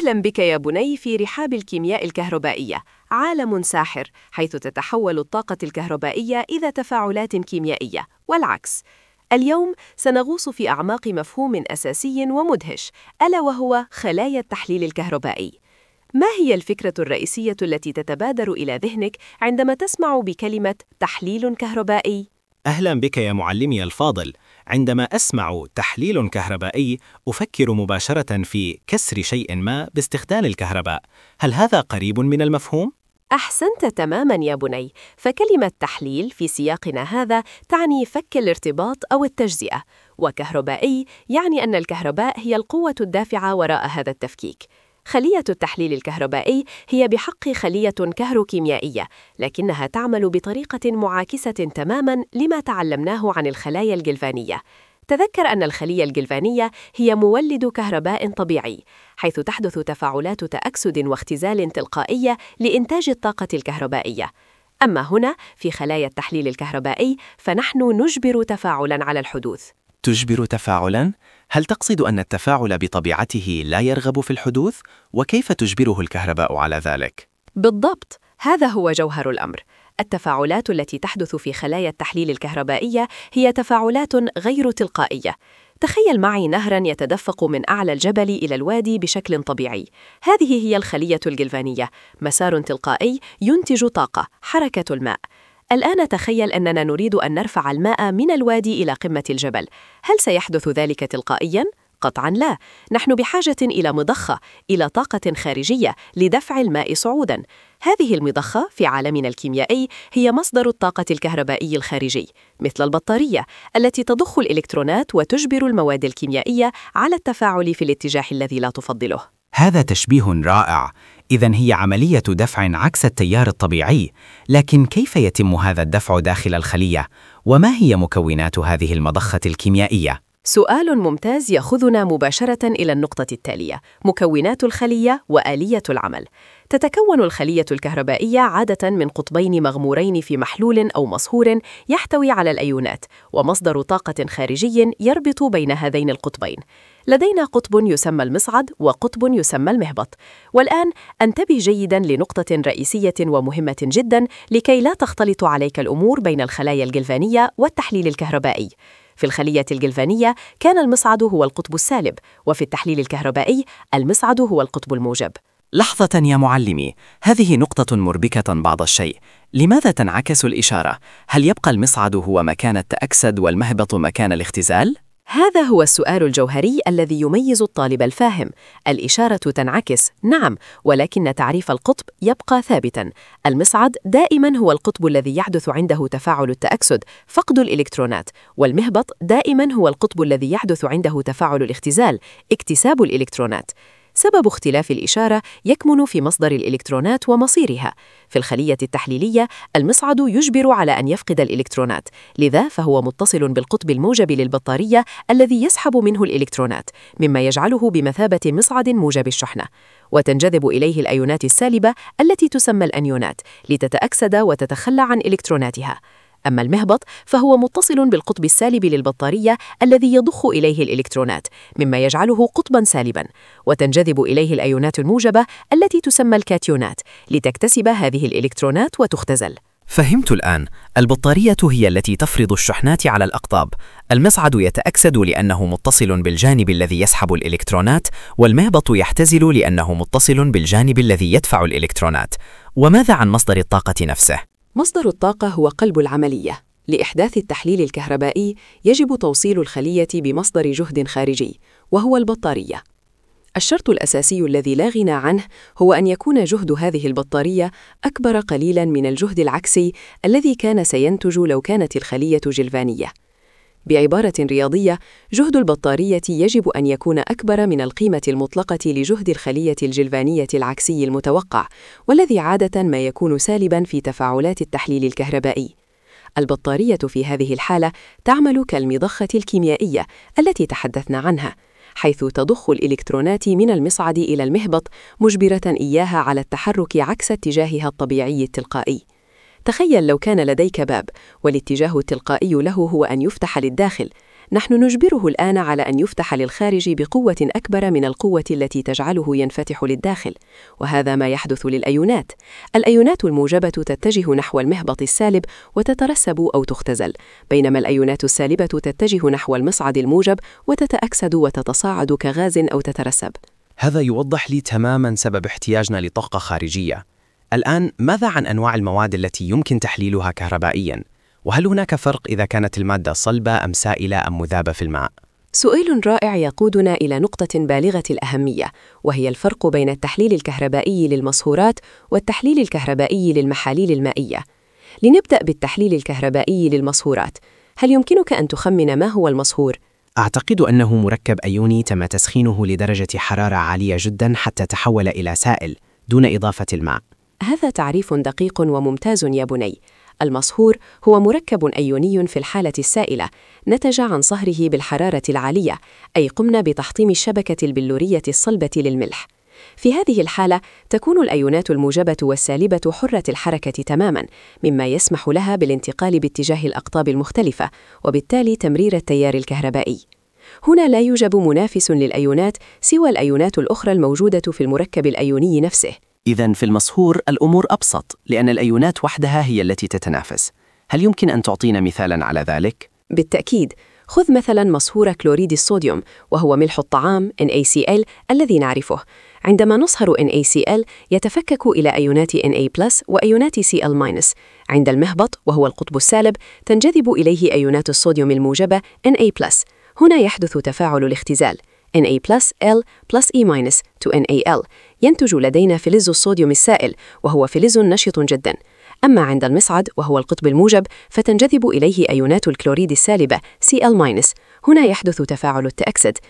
أهلا بك يا بني في رحاب الكيمياء الكهربائية، عالم ساحر حيث تتحول الطاقة الكهربائية إلى تفاعلات كيميائية والعكس. اليوم سنغوص في أعماق مفهوم أساسي ومدهش، ألا وهو خلايا التحليل الكهربائي. ما هي الفكرة الرئيسية التي تتبادر إلى ذهنك عندما تسمع بكلمة تحليل كهربائي؟ أهلا بك يا معلمي الفاضل. عندما أسمع تحليل كهربائي أفكر مباشرة في كسر شيء ما باستخدام الكهرباء. هل هذا قريب من المفهوم؟ أحسنت تماماً يا بني، فكلمة تحليل في سياقنا هذا تعني فك الارتباط أو التجزئة، وكهربائي يعني أن الكهرباء هي القوة الدافعة وراء هذا التفكيك. خلية التحليل الكهربائي هي بحق خلية كهروكيميائية، لكنها تعمل بطريقة معاكسة تماماً لما تعلمناه عن الخلايا الجلفانية. تذكر أن الخلية الجلفانية هي مولد كهرباء طبيعي، حيث تحدث تفاعلات تأكسد واختزال تلقائية لإنتاج الطاقة الكهربائية. أما هنا في خلايا التحليل الكهربائي فنحن نجبر تفاعلاً على الحدوث. تجبر تفاعلاً؟ هل تقصد أن التفاعل بطبيعته لا يرغب في الحدوث؟ وكيف تجبره الكهرباء على ذلك؟ بالضبط، هذا هو جوهر الأمر. التفاعلات التي تحدث في خلايا التحليل الكهربائية هي تفاعلات غير تلقائية. تخيل معي نهراً يتدفق من أعلى الجبل إلى الوادي بشكل طبيعي. هذه هي الخلية الجلفانية، مسار تلقائي ينتج طاقة، حركة الماء. الآن تخيل أننا نريد أن نرفع الماء من الوادي إلى قمة الجبل. هل سيحدث ذلك تلقائياً؟ قطعاً لا، نحن بحاجة إلى مضخة، إلى طاقة خارجية لدفع الماء صعوداً. هذه المضخة في عالمنا الكيميائي هي مصدر الطاقة الكهربائي الخارجي، مثل البطارية التي تضخ الإلكترونات وتجبر المواد الكيميائية على التفاعل في الاتجاه الذي لا تفضله. هذا تشبيه رائع. إذن هي عملية دفع عكس التيار الطبيعي، لكن كيف يتم هذا الدفع داخل الخلية؟ وما هي مكونات هذه المضخة الكيميائية؟ سؤال ممتاز يأخذنا مباشرة إلى النقطة التالية: مكونات الخلية وآلية العمل. تتكون الخلية الكهربائية عادة من قطبين مغمورين في محلول أو مصهور يحتوي على الأيونات، ومصدر طاقة خارجي يربط بين هذين القطبين. لدينا قطب يسمى المصعد وقطب يسمى المهبط. والآن انتبه جيداً لنقطة رئيسية ومهمة جداً لكي لا تختلط عليك الأمور بين الخلايا الجلفانية والتحليل الكهربائي. في الخلية الجلفانية كان المصعد هو القطب السالب، وفي التحليل الكهربائي المصعد هو القطب الموجب. لحظة يا معلمي، هذه نقطة مربكة بعض الشيء. لماذا تنعكس الإشارة؟ هل يبقى المصعد هو مكان التأكسد والمهبط مكان الاختزال؟ هذا هو السؤال الجوهري الذي يميز الطالب الفاهم. الإشارة تنعكس، نعم، ولكن تعريف القطب يبقى ثابتاً. المصعد دائماً هو القطب الذي يحدث عنده تفاعل التأكسد، فقد الإلكترونات، والمهبط دائماً هو القطب الذي يحدث عنده تفاعل الاختزال، اكتساب الإلكترونات. سبب اختلاف الإشارة يكمن في مصدر الإلكترونات ومصيرها. في الخلية التحليلية المصعد يجبر على أن يفقد الإلكترونات، لذا فهو متصل بالقطب الموجب للبطارية الذي يسحب منه الإلكترونات، مما يجعله بمثابة مصعد موجب الشحنة. وتنجذب إليه الأيونات السالبة التي تسمى الأنيونات لتتأكسد وتتخلى عن إلكتروناتها. أما المهبط فهو متصل بالقطب السالب للبطارية الذي يضخ إليه الإلكترونات، مما يجعله قطباً سالباً، وتنجذب إليه الأيونات الموجبة التي تسمى الكاتيونات لتكتسب هذه الإلكترونات وتختزل. فهمت الآن. البطارية هي التي تفرض الشحنات على الأقطاب، المصعد يتأكسد لأنه متصل بالجانب الذي يسحب الإلكترونات، والمهبط يختزل لأنه متصل بالجانب الذي يدفع الإلكترونات. وماذا عن مصدر الطاقة نفسه؟ مصدر الطاقة هو قلب العملية. لإحداث التحليل الكهربائي يجب توصيل الخلية بمصدر جهد خارجي، وهو البطارية. الشرط الأساسي الذي لا غنى عنه هو أن يكون جهد هذه البطارية أكبر قليلاً من الجهد العكسي الذي كان سينتج لو كانت الخلية جلفانية. بعبارة رياضية، جهد البطارية يجب أن يكون أكبر من القيمة المطلقة لجهد الخلية الجلفانية العكسي المتوقع، والذي عادة ما يكون سالباً في تفاعلات التحليل الكهربائي. البطارية في هذه الحالة تعمل كالمضخة الكيميائية التي تحدثنا عنها، حيث تضخ الإلكترونات من المصعد إلى المهبط، مجبرة إياها على التحرك عكس اتجاهها الطبيعي التلقائي. تخيل لو كان لديك باب والاتجاه التلقائي له هو أن يفتح للداخل، نحن نجبره الآن على أن يفتح للخارج بقوة أكبر من القوة التي تجعله ينفتح للداخل، وهذا ما يحدث للأيونات. الأيونات الموجبة تتجه نحو المهبط السالب وتترسب أو تختزل، بينما الأيونات السالبة تتجه نحو المصعد الموجب وتتأكسد وتتصاعد كغاز أو تترسب. هذا يوضح لي تماماً سبب احتياجنا لطاقة خارجية. الآن ماذا عن أنواع المواد التي يمكن تحليلها كهربائياً؟ وهل هناك فرق إذا كانت المادة صلبة أم سائلة أم مذابة في الماء؟ سؤال رائع يقودنا إلى نقطة بالغة الأهمية، وهي الفرق بين التحليل الكهربائي للمصهورات والتحليل الكهربائي للمحاليل المائية. لنبدأ بالتحليل الكهربائي للمصهورات. هل يمكنك أن تخمن ما هو المصهور؟ أعتقد أنه مركب أيوني تم تسخينه لدرجة حرارة عالية جداً حتى تحول إلى سائل دون إضافة الماء. هذا تعريف دقيق وممتاز يا بني. المصهور هو مركب أيوني في الحالة السائلة نتج عن صهره بالحرارة العالية، أي قمنا بتحطيم الشبكة البلورية الصلبة للملح. في هذه الحالة تكون الأيونات الموجبة والسالبة حرة الحركة تماماً، مما يسمح لها بالانتقال باتجاه الأقطاب المختلفة، وبالتالي تمرير التيار الكهربائي. هنا لا يوجد منافس للأيونات سوى الأيونات الأخرى الموجودة في المركب الأيوني نفسه. إذن في المصهور الأمور أبسط، لأن الأيونات وحدها هي التي تتنافس. هل يمكن أن تعطينا مثالاً على ذلك؟ بالتأكيد. خذ مثلاً مصهور كلوريد الصوديوم، وهو ملح الطعام NaCl الذي نعرفه. عندما نصهر NaCl يتفكك إلى أيونات Na+ وأيونات Cl-. عند المهبط وهو القطب السالب تنجذب إليه أيونات الصوديوم الموجبة Na+. هنا يحدث تفاعل الاختزال Na+L + E- to NaL. ينتج لدينا فلز الصوديوم السائل، وهو فلز نشط جدا. أما عند المصعد وهو القطب الموجب فتنجذب إليه أيونات الكلوريد السالبة Cl-. هنا يحدث تفاعل التأكسد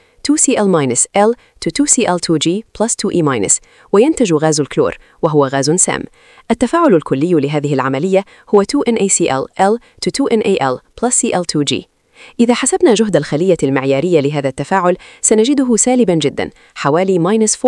2Cl-L to 2Cl2G + 2E-، وينتج غاز الكلور وهو غاز سام. التفاعل الكلي لهذه العملية هو 2NaCl-L to 2NaL + Cl2G. إذا حسبنا جهد الخلية المعيارية لهذا التفاعل سنجده سالباً جداً، حوالي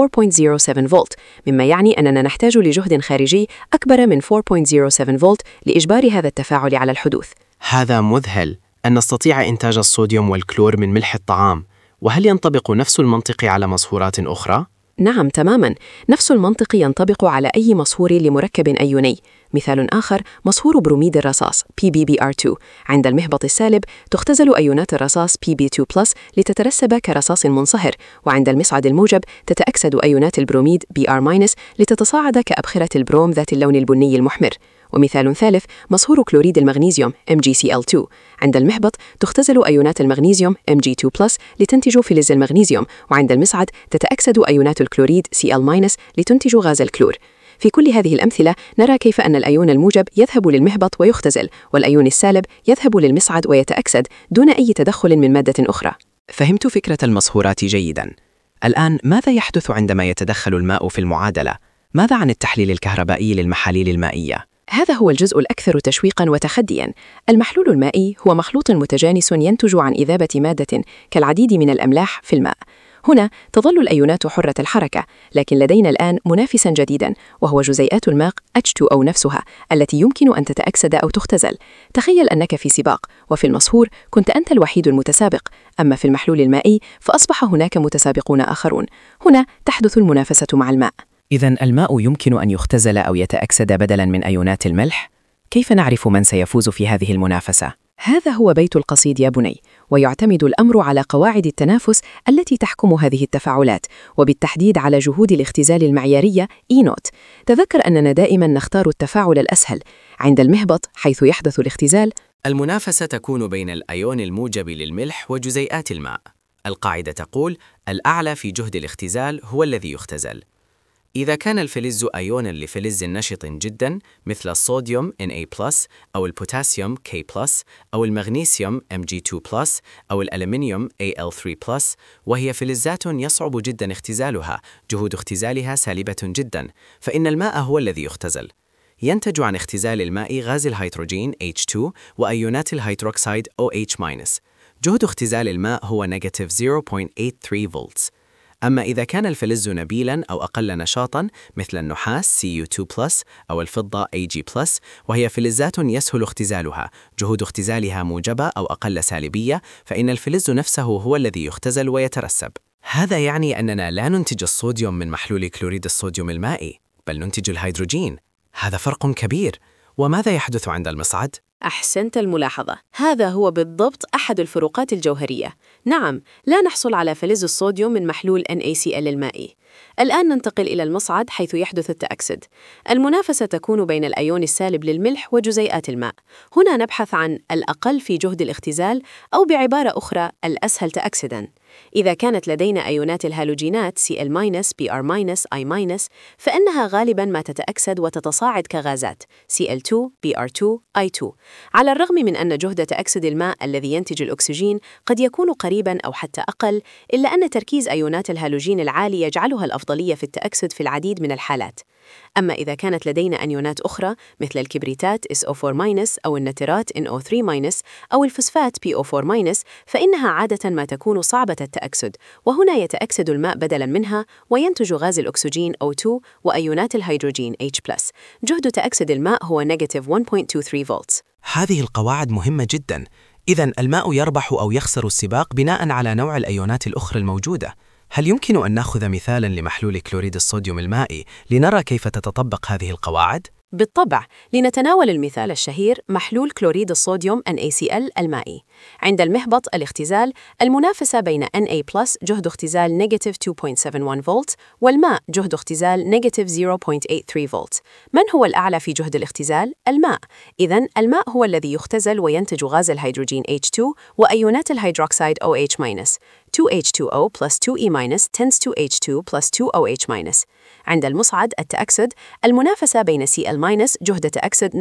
-4.07 فولت، مما يعني أننا نحتاج لجهد خارجي أكبر من 4.07 فولت لإجبار هذا التفاعل على الحدوث. هذا مذهل أن نستطيع إنتاج الصوديوم والكلور من ملح الطعام. وهل ينطبق نفس المنطق على مصهورات أخرى؟ نعم تماماً، نفس المنطق ينطبق على أي مصهور لمركب أيوني. مثال آخر مصهور بروميد الرصاص PbBr2. عند المهبط السالب تختزل أيونات الرصاص Pb2+ لتترسب كرصاص منصهر، وعند المصعد الموجب تتأكسد أيونات البروميد Br- لتتصاعد كأبخرة البروم ذات اللون البني المحمر. ومثال ثالث مصهور كلوريد المغنيسيوم MgCl2. عند المهبط تختزل أيونات المغنيسيوم Mg2+ لتنتج فلز المغنيسيوم، وعند المصعد تتأكسد أيونات الكلوريد Cl- لتنتج غاز الكلور. في كل هذه الأمثلة نرى كيف أن الأيون الموجب يذهب للمهبط ويختزل، والأيون السالب يذهب للمصعد ويتأكسد دون أي تدخل من مادة أخرى. فهمت فكرة المصهورات جيداً. الآن ماذا يحدث عندما يتدخل الماء في المعادلة؟ ماذا عن التحليل الكهربائي للمحاليل المائية؟ هذا هو الجزء الأكثر تشويقاً وتحدياً. المحلول المائي هو مخلوط متجانس ينتج عن إذابة مادة كالعديد من الأملاح في الماء. هنا تظل الأيونات حرة الحركة، لكن لدينا الآن منافساً جديداً، وهو جزيئات الماء H2O نفسها التي يمكن أن تتأكسد أو تختزل. تخيل أنك في سباق، وفي المصهور كنت أنت الوحيد المتسابق، أما في المحلول المائي فأصبح هناك متسابقون آخرون. هنا تحدث المنافسة مع الماء. إذن الماء يمكن أن يختزل أو يتأكسد بدلاً من أيونات الملح؟ كيف نعرف من سيفوز في هذه المنافسة؟ هذا هو بيت القصيد يا بني، ويعتمد الأمر على قواعد التنافس التي تحكم هذه التفاعلات، وبالتحديد على جهود الاختزال المعيارية E0. تذكر أننا دائماً نختار التفاعل الأسهل. عند المهبط حيث يحدث الاختزال المنافسة تكون بين الأيون الموجب للملح وجزيئات الماء. القاعدة تقول الأعلى في جهد الاختزال هو الذي يختزل. إذا كان الفلز أيوناً لفلز نشط جداً مثل الصوديوم Na+، أو البوتاسيوم K+، أو المغنيسيوم Mg2+، أو الألمنيوم Al3+، وهي فلزات يصعب جداً اختزالها، جهود اختزالها سالبة جداً، فإن الماء هو الذي يختزل. ينتج عن اختزال الماء غاز الهيدروجين H2 وأيونات الهيدروكسيد OH-. جهد اختزال الماء هو -0.83 فولتس. أما إذا كان الفلز نبيلاً أو أقل نشاطاً مثل النحاس Cu2+, أو الفضة Ag+, وهي فلزات يسهل اختزالها، جهود اختزالها موجبة أو أقل سالبية، فإن الفلز نفسه هو الذي يختزل ويترسب. هذا يعني أننا لا ننتج الصوديوم من محلول كلوريد الصوديوم المائي، بل ننتج الهيدروجين. هذا فرق كبير. وماذا يحدث عند المصعد؟ أحسنت الملاحظة، هذا هو بالضبط أحد الفروقات الجوهرية. نعم، لا نحصل على فلز الصوديوم من محلول NaCl المائي. الآن ننتقل إلى المصعد حيث يحدث التأكسد. المنافسة تكون بين الأيون السالب للملح وجزيئات الماء. هنا نبحث عن الأقل في جهد الاختزال، أو بعبارة أخرى الأسهل تأكسداً. إذا كانت لدينا أيونات الهالوجينات Cl-, Br-, I-، فإنها غالباً ما تتأكسد وتتصاعد كغازات Cl2, Br2, I2. على الرغم من أن جهد تأكسد الماء الذي ينتج الأكسجين قد يكون قريباً أو حتى أقل، إلا أن تركيز أيونات الهالوجين العالي يجعلها الأفضلية في التأكسد في العديد من الحالات. أما إذا كانت لدينا أنيونات أخرى مثل الكبريتات SO4- أو النترات NO3- أو الفوسفات PO4-، فإنها عادة ما تكون صعبة التأكسد، وهنا يتأكسد الماء بدلاً منها وينتج غاز الأكسجين O2 وأيونات الهيدروجين H+. جهد تأكسد الماء هو -1.23 فولت. هذه القواعد مهمة جداً. إذن الماء يربح أو يخسر السباق بناء على نوع الأيونات الأخرى الموجودة. هل يمكن أن نأخذ مثالاً لمحلول كلوريد الصوديوم المائي لنرى كيف تتطبق هذه القواعد؟ بالطبع، لنتناول المثال الشهير محلول كلوريد الصوديوم NaCl المائي. عند المهبط الاختزال، المنافسة بين Na+ جهد اختزال -2.71 فولت والماء جهد اختزال -0.83 فولت. من هو الأعلى في جهد الاختزال؟ الماء. إذن الماء هو الذي يختزل وينتج غاز الهيدروجين H2 وأيونات الهيدروكسيد OH-. 2H2O plus 2E- tends to H2 plus 2OH-. عند المصعد التأكسد، المنافسة بين Cl- جهد تأكسد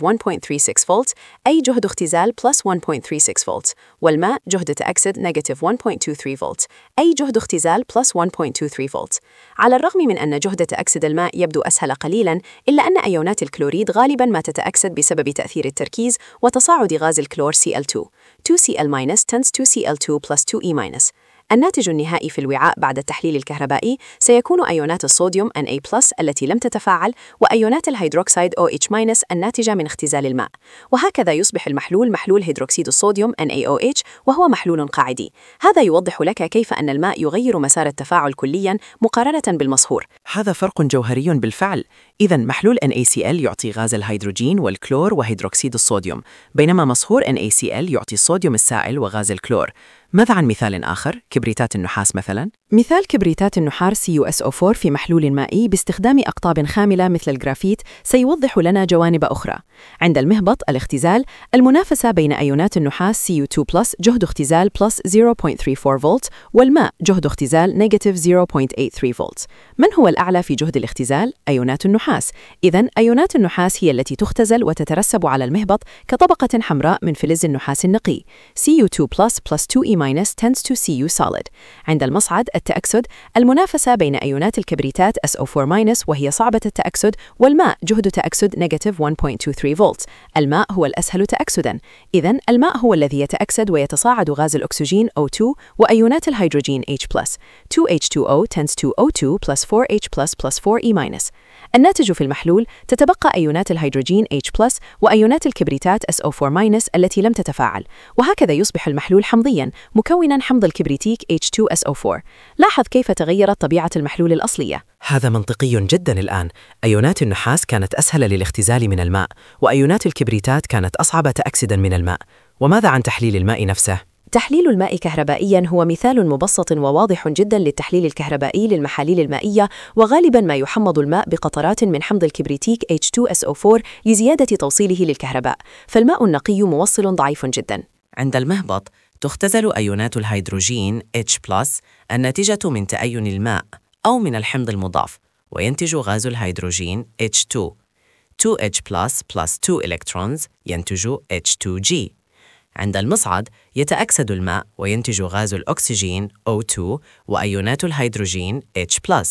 -1.36 فولت، أي جهد اختزال plus 1.36 فولت، والماء جهد تأكسد -1.23 فولت، أي جهد اختزال plus 1.23 فولت. على الرغم من أن جهد تأكسد الماء يبدو أسهل قليلاً، إلا أن أيونات الكلوريد غالباً ما تتأكسد بسبب تأثير التركيز وتصاعد غاز الكلور Cl2. 2Cl- tends to Cl2 plus 2E-. الناتج النهائي في الوعاء بعد التحليل الكهربائي سيكون أيونات الصوديوم Na+ التي لم تتفاعل، وأيونات الهيدروكسيد OH- الناتجة من اختزال الماء. وهكذا يصبح المحلول محلول هيدروكسيد الصوديوم NaOH، وهو محلول قاعدي. هذا يوضح لك كيف أن الماء يغير مسار التفاعل كلياً مقارنة بالمصهور. هذا فرق جوهري بالفعل. إذن محلول NaCl يعطي غاز الهيدروجين والكلور وهيدروكسيد الصوديوم، بينما مصهور NaCl يعطي الصوديوم السائل وغاز الكلور. ماذا عن مثال آخر، كبريتات النحاس مثلاً؟ مثال كبريتات النحاس CuSO4 في محلول مائي باستخدام أقطاب خاملة مثل الجرافيت سيوضح لنا جوانب أخرى. عند المهبط الاختزال، المنافسة بين أيونات النحاس Cu2+ جهد اختزال plus 0.34 فولت والماء جهد اختزال -0.83 فولت. من هو الأعلى في جهد الاختزال؟ أيونات النحاس. إذن أيونات النحاس هي التي تختزل وتترسب على المهبط كطبقة حمراء من فلز النحاس النقي. Cu2+ plus 2E- tends to Cu solid. عند المصعد التأكسد، المنافسة بين أيونات الكبريتات SO4- وهي صعبة التأكسد والماء جهد تأكسد -1.23 فولت. الماء هو الأسهل تأكسداً. إذن الماء هو الذي يتأكسد ويتصاعد غاز الأكسجين O2 وأيونات الهيدروجين H+. 2H2O tends to O2 plus 4H+ plus 4E-. الناتج في المحلول تتبقى أيونات الهيدروجين H+ وأيونات الكبريتات SO4- التي لم تتفاعل، وهكذا يصبح المحلول حمضياً مكوناً حمض الكبريتيك H2SO4. لاحظ كيف تغيرت طبيعة المحلول الأصلية. هذا منطقي جداً الآن. أيونات النحاس كانت أسهل للاختزال من الماء، وأيونات الكبريتات كانت أصعب تأكسداً من الماء. وماذا عن تحليل الماء نفسه؟ تحليل الماء كهربائياً هو مثال مبسط وواضح جداً للتحليل الكهربائي للمحاليل المائية، وغالباً ما يحمض الماء بقطرات من حمض الكبريتيك H2SO4 لزيادة توصيله للكهرباء، فالماء النقي موصل ضعيف جداً. عند المهبط تختزل أيونات الهيدروجين H+ الناتجة من تأين الماء أو من الحمض المضاف، وينتج غاز الهيدروجين H2. 2H+ plus 2 electrons ينتج H2G. عند المصعد يتأكسد الماء وينتج غاز الأكسجين O2 وأيونات الهيدروجين H+.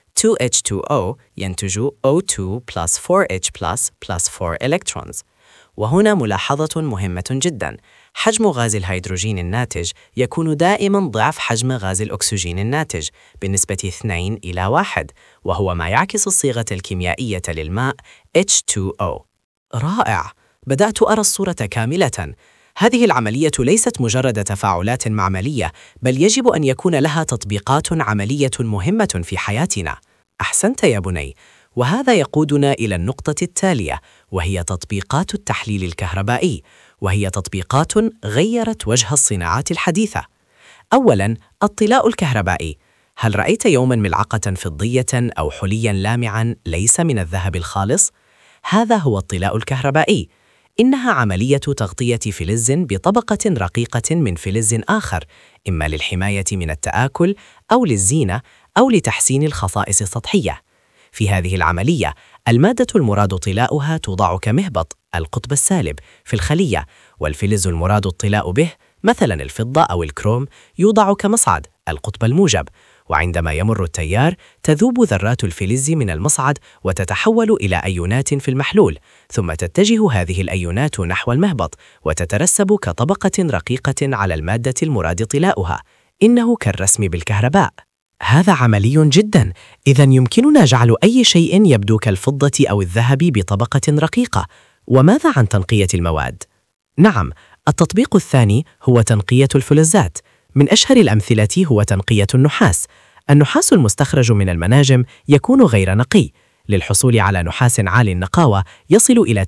2H2O ينتج O2 plus 4H+ plus 4 electrons. وهنا ملاحظة مهمة جداً. حجم غاز الهيدروجين الناتج يكون دائما ضعف حجم غاز الأكسجين الناتج بنسبة 2:1، وهو ما يعكس الصيغة الكيميائية للماء H2O. رائع! بدأت أرى الصورة كاملة. هذه العملية ليست مجرد تفاعلات معملية، بل يجب أن يكون لها تطبيقات عملية مهمة في حياتنا. أحسنت يا بني، وهذا يقودنا إلى النقطة التالية، وهي تطبيقات التحليل الكهربائي، وهي تطبيقات غيرت وجه الصناعات الحديثة. أولاً، الطلاء الكهربائي. هل رأيت يوماً ملعقة فضية أو حلياً لامعاً ليس من الذهب الخالص؟ هذا هو الطلاء الكهربائي. إنها عملية تغطية فلز بطبقة رقيقة من فلز آخر، إما للحماية من التآكل أو للزينة أو لتحسين الخصائص السطحية. في هذه العملية، المادة المراد طلاؤها توضع كمهبط القطب السالب في الخلية، والفلز المراد الطلاء به مثلا الفضة أو الكروم يوضع كمصعد القطب الموجب. وعندما يمر التيار تذوب ذرات الفلز من المصعد وتتحول إلى أيونات في المحلول، ثم تتجه هذه الأيونات نحو المهبط وتترسب كطبقة رقيقة على المادة المراد طلاؤها. إنه كالرسم بالكهرباء. هذا عملي جدا، إذن يمكننا جعل أي شيء يبدو كالفضة أو الذهب بطبقة رقيقة. وماذا عن تنقية المواد؟ نعم، التطبيق الثاني هو تنقية الفلزات. من أشهر الأمثلة هو تنقية النحاس. النحاس المستخرج من المناجم يكون غير نقي. للحصول على نحاس عالي النقاوة يصل إلى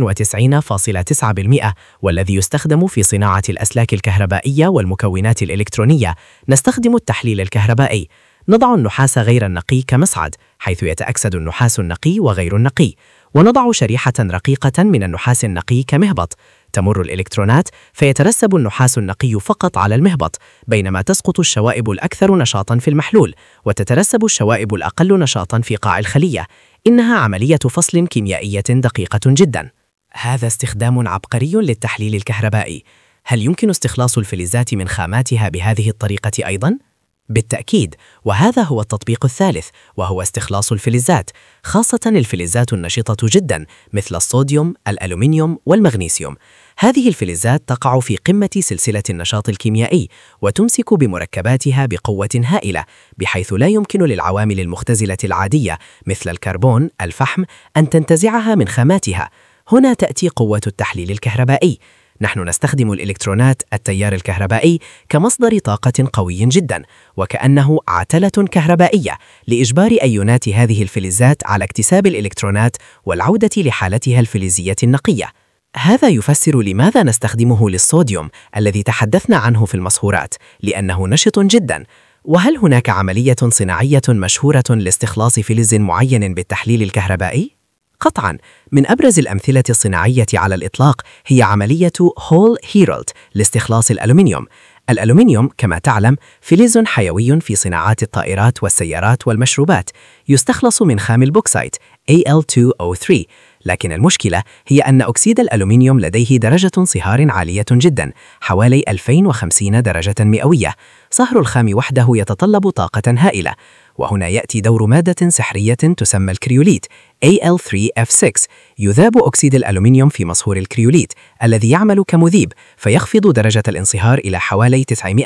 99.9%، والذي يستخدم في صناعة الأسلاك الكهربائية والمكونات الإلكترونية، نستخدم التحليل الكهربائي. نضع النحاس غير النقي كمصعد، حيث يتأكسد النحاس النقي وغير النقي، ونضع شريحة رقيقة من النحاس النقي كمهبط. تمر الإلكترونات فيترسب النحاس النقي فقط على المهبط، بينما تسقط الشوائب الأكثر نشاطاً في المحلول، وتترسب الشوائب الأقل نشاطاً في قاع الخلية. إنها عملية فصل كيميائية دقيقة جداً. هذا استخدام عبقري للتحليل الكهربائي. هل يمكن استخلاص الفلزات من خاماتها بهذه الطريقة أيضاً؟ بالتأكيد، وهذا هو التطبيق الثالث، وهو استخلاص الفلزات، خاصة الفلزات النشطة جدا مثل الصوديوم، الألومنيوم والمغنيسيوم. هذه الفلزات تقع في قمة سلسلة النشاط الكيميائي، وتمسك بمركباتها بقوة هائلة، بحيث لا يمكن للعوامل المختزلة العادية مثل الكربون، الفحم، أن تنتزعها من خاماتها. هنا تأتي قوة التحليل الكهربائي. نحن نستخدم الإلكترونات التيار الكهربائي كمصدر طاقة قوي جدا، وكأنه عتلة كهربائية لإجبار أيونات هذه الفلزات على اكتساب الإلكترونات والعودة لحالتها الفلزية النقية. هذا يفسر لماذا نستخدمه للصوديوم الذي تحدثنا عنه في المصهورات، لأنه نشط جدا. وهل هناك عملية صناعية مشهورة لاستخلاص فلز معين بالتحليل الكهربائي؟ قطعاً، من أبرز الأمثلة الصناعية على الإطلاق هي عملية هول هيرولد لاستخلاص الألومنيوم. الألومنيوم كما تعلم فلز حيوي في صناعات الطائرات والسيارات والمشروبات، يستخلص من خام البوكسايت Al2O3. لكن المشكلة هي أن أكسيد الألومنيوم لديه درجة انصهار عالية جدا، حوالي 2050 درجة مئوية. صهر الخام وحده يتطلب طاقة هائلة، وهنا يأتي دور مادة سحرية تسمى الكريوليت Al3F6. يذاب أكسيد الألومنيوم في مصهور الكريوليت الذي يعمل كمذيب، فيخفض درجة الانصهار إلى حوالي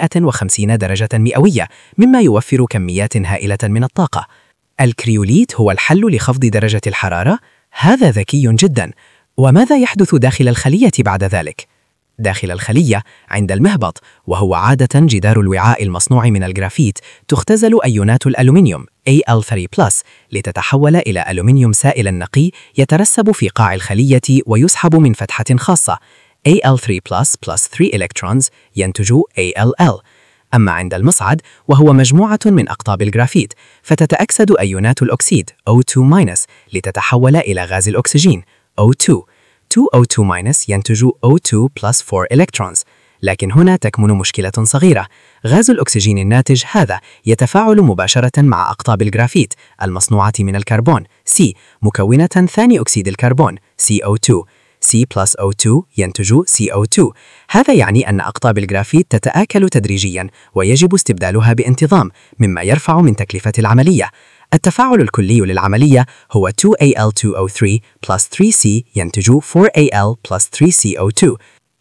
950 درجة مئوية، مما يوفر كميات هائلة من الطاقة. الكريوليت هو الحل لخفض درجة الحرارة؟ هذا ذكي جدا. وماذا يحدث داخل الخلية بعد ذلك؟ داخل الخلية عند المهبط، وهو عادة جدار الوعاء المصنوع من الجرافيت، تختزل أيونات الألومنيوم Al3+ لتتحول إلى ألومنيوم سائل نقي يترسب في قاع الخلية ويسحب من فتحة خاصة. Al3+ plus 3 electrons ينتج All. أما عند المصعد وهو مجموعة من أقطاب الجرافيت، فتتأكسد أيونات الأكسيد O2- لتتحول إلى غاز الأكسجين O2. 2O2- ينتج O2 plus 4 electrons. لكن هنا تكمن مشكلة صغيرة. غاز الأكسجين الناتج هذا يتفاعل مباشرة مع أقطاب الجرافيت المصنوعة من الكربون C، مكونة ثاني أكسيد الكربون CO2. C plus O2 ينتج CO2. هذا يعني أن أقطاب الجرافيت تتآكل تدريجياً، ويجب استبدالها بانتظام، مما يرفع من تكلفة العملية. التفاعل الكلي للعملية هو 2Al2O3 plus 3C ينتج 4Al plus 3CO2.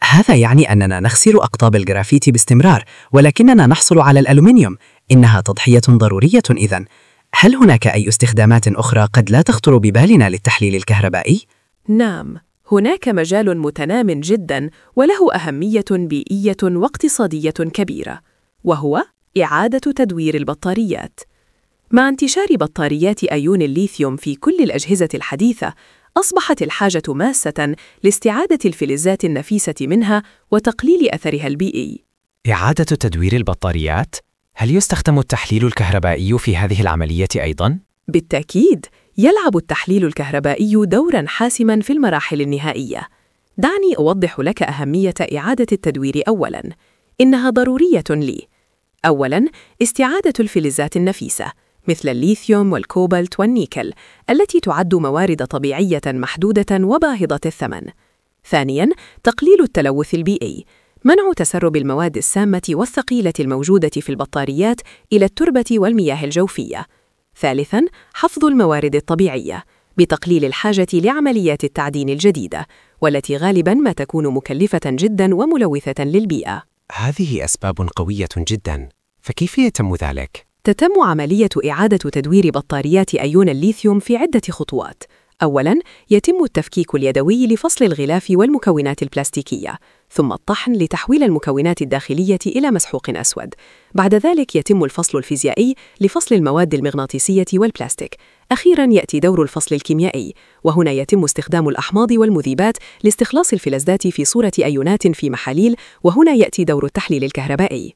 هذا يعني أننا نخسر أقطاب الجرافيت باستمرار، ولكننا نحصل على الألومنيوم. إنها تضحية ضرورية إذن. هل هناك أي استخدامات أخرى قد لا تخطر ببالنا للتحليل الكهربائي؟ نعم، هناك مجال متنام جداً وله أهمية بيئية واقتصادية كبيرة، وهو إعادة تدوير البطاريات. مع انتشار بطاريات أيون الليثيوم في كل الأجهزة الحديثة، أصبحت الحاجة ماسة لاستعادة الفلزات النفيسة منها وتقليل أثرها البيئي. إعادة تدوير البطاريات؟ هل يستخدم التحليل الكهربائي في هذه العملية أيضاً؟ بالتأكيد، يلعب التحليل الكهربائي دوراً حاسماً في المراحل النهائية. دعني أوضح لك أهمية إعادة التدوير أولاً. إنها ضرورية لي. أولاً، استعادة الفلزات النفيسة مثل الليثيوم والكوبالت والنيكل التي تعد موارد طبيعية محدودة وباهظة الثمن. ثانياً، تقليل التلوث البيئي، منع تسرب المواد السامة والثقيلة الموجودة في البطاريات إلى التربة والمياه الجوفية. ثالثاً، حفظ الموارد الطبيعية بتقليل الحاجة لعمليات التعدين الجديدة، والتي غالباً ما تكون مكلفة جداً وملوثة للبيئة. هذه أسباب قوية جداً، فكيف يتم ذلك؟ تتم عملية إعادة تدوير بطاريات أيون الليثيوم في عدة خطوات. أولاً، يتم التفكيك اليدوي لفصل الغلاف والمكونات البلاستيكية، ثم الطحن لتحويل المكونات الداخلية إلى مسحوق أسود. بعد ذلك يتم الفصل الفيزيائي لفصل المواد المغناطيسية والبلاستيك. أخيراً يأتي دور الفصل الكيميائي، وهنا يتم استخدام الأحماض والمذيبات لاستخلاص الفلزات في صورة أيونات في محاليل، وهنا يأتي دور التحليل الكهربائي.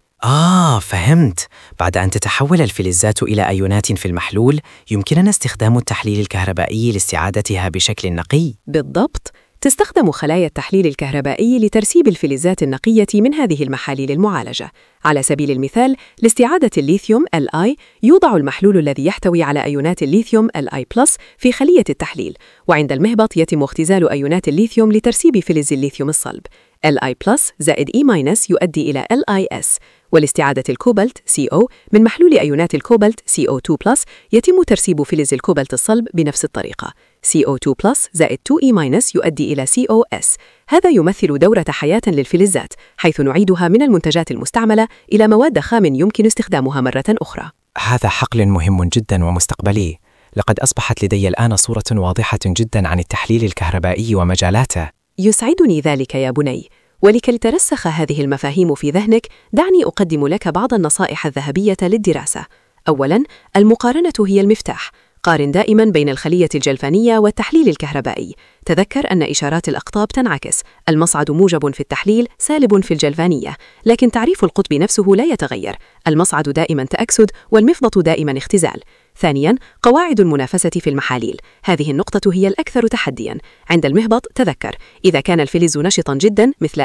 فهمت. بعد أن تتحول الفلزات إلى أيونات في المحلول، يمكننا استخدام التحليل الكهربائي لاستعادتها بشكل نقي. بالضبط، تستخدم خلايا التحليل الكهربائي لترسيب الفلزات النقية من هذه المحاليل المعالجة. على سبيل المثال، لاستعادة الليثيوم Li يوضع المحلول الذي يحتوي على أيونات الليثيوم Li+ في خلية التحليل، وعند المهبط يتم اختزال أيونات الليثيوم لترسيب فلز الليثيوم الصلب. Li+ زائد E- يؤدي إلى Lis. ولاستعادة الكوبالت CO من محلول أيونات الكوبالت CO2+، يتم ترسيب فلز الكوبالت الصلب بنفس الطريقة. CO2+ زائد 2E- يؤدي إلى COS. هذا يمثل دورة حياة للفلزات، حيث نعيدها من المنتجات المستعملة إلى مواد خام يمكن استخدامها مرة أخرى. هذا حقل مهم جداً ومستقبلي. لقد أصبحت لدي الآن صورة واضحة جداً عن التحليل الكهربائي ومجالاته. يسعدني ذلك يا بني. ولكي ترسخ هذه المفاهيم في ذهنك، دعني أقدم لك بعض النصائح الذهبية للدراسة. أولاً، المقارنة هي المفتاح. قارن دائماً بين الخلية الجلفانية والتحليل الكهربائي. تذكر أن إشارات الأقطاب تنعكس، المصعد موجب في التحليل، سالب في الجلفانية، لكن تعريف القطب نفسه لا يتغير، المصعد دائماً تأكسد والمفضة دائماً اختزال. ثانياً، قواعد المنافسة في المحاليل. هذه النقطة هي الأكثر تحدياً. عند المهبط تذكر، إذا كان الفلز نشطاً جداً مثل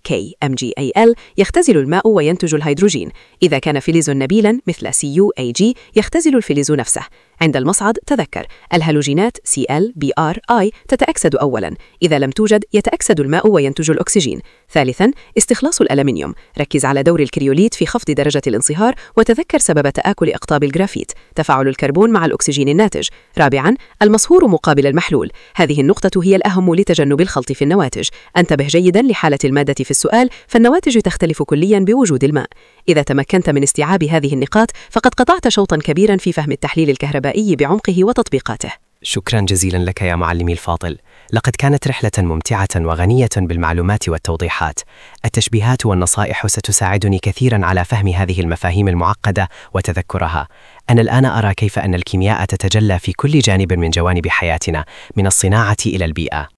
NaKMgAl يختزل الماء وينتج الهيدروجين. إذا كان فلز نبيلاً مثل CuAg يختزل الفلز نفسه. عند المصعد تذكر، الهالوجينات Cl-Br-I تتأكسد أولاً، إذا لم توجد يتأكسد الماء وينتج الأكسجين. ثالثاً، استخلاص الألمنيوم. ركز على دور الكريوليت في خفض درجة الانصهار، وتذكر سبب تآكل أقطاب الجرافيت، تفاعل الكربون مع الأكسجين الناتج. رابعاً، المصهور مقابل المحلول. هذه النقطة هي الأهم لتجنب الخلط في النواتج. انتبه جيداً لحالة المادة في السؤال، فالنواتج تختلف كلياً بوجود الماء. إذا تمكنت من استيعاب هذه النقاط، فقد قطعت شوطاً كبيراً في فهم التحليل الكهربائي بعمقه وتطبيقاته. شكراً جزيلاً لك يا معلمي الفاضل. لقد كانت رحلة ممتعة وغنية بالمعلومات والتوضيحات. التشبيهات والنصائح ستساعدني كثيراً على فهم هذه المفاهيم المعقدة وتذكرها. أنا الآن أرى كيف أن الكيمياء تتجلى في كل جانب من جوانب حياتنا، من الصناعة إلى البيئة.